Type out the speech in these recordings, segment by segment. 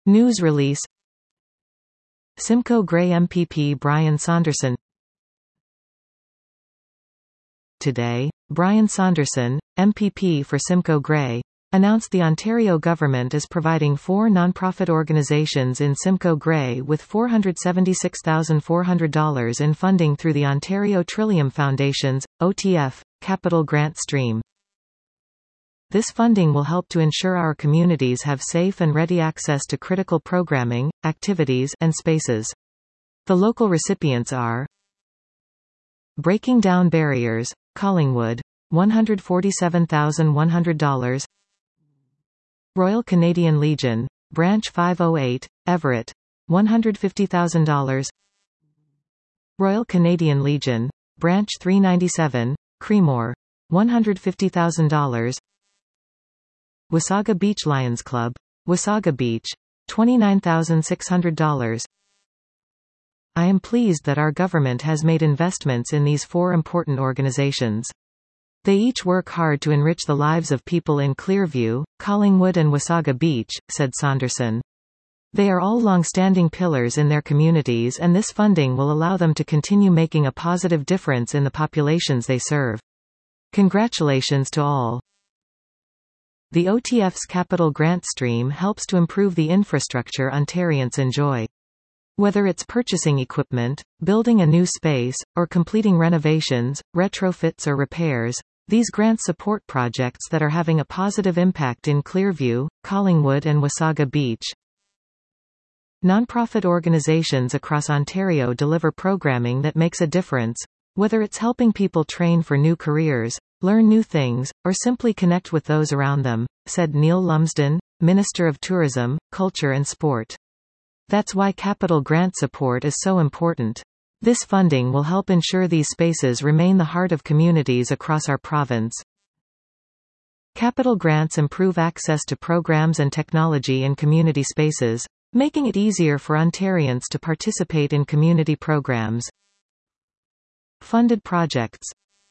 News release. Simcoe Grey MPP Brian Saunderson. Today, Brian Saunderson, MPP for Simcoe Grey, announced the Ontario government is providing 4 non-profit organizations in Simcoe Grey with $476,400 in funding through the Ontario Trillium Foundation's, OTF, capital grant stream. This funding will help to ensure our communities have safe and ready access to critical programming, activities, and spaces. The local recipients are Breaking Down Barriers, Collingwood, $147,100. Royal Canadian Legion, Branch 508, Everett, $150,000. Royal Canadian Legion, Branch 397, Creemore, $150,000. Wasaga Beach Lions Club, Wasaga Beach, $29,600. I am pleased that our government has made investments in these 4 important organizations. They each work hard to enrich the lives of people in Clearview, Collingwood and Wasaga Beach, said Saunderson. They are all long-standing pillars in their communities, and this funding will allow them to continue making a positive difference in the populations they serve. Congratulations to all. The OTF's capital grant stream helps to improve the infrastructure Ontarians enjoy. Whether it's purchasing equipment, building a new space, or completing renovations, retrofits or repairs, these grants support projects that are having a positive impact in Clearview, Collingwood and Wasaga Beach. Nonprofit organizations across Ontario deliver programming that makes a difference, whether it's helping people train for new careers, learn new things, or simply connect with those around them, said Neil Lumsden, Minister of Tourism, Culture and Sport. That's why capital grant support is so important. This funding will help ensure these spaces remain the heart of communities across our province. Capital grants improve access to programs and technology in community spaces, making it easier for Ontarians to participate in community programs. Funded projects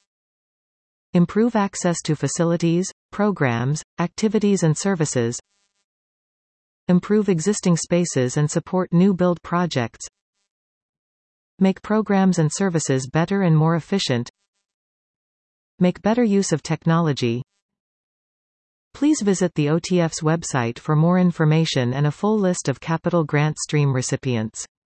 improve access to facilities, programs, activities and services, improve existing spaces and support new build projects, make programs and services better and more efficient, make better use of technology. Please visit the OTF's website for more information and a full list of capital grant stream recipients.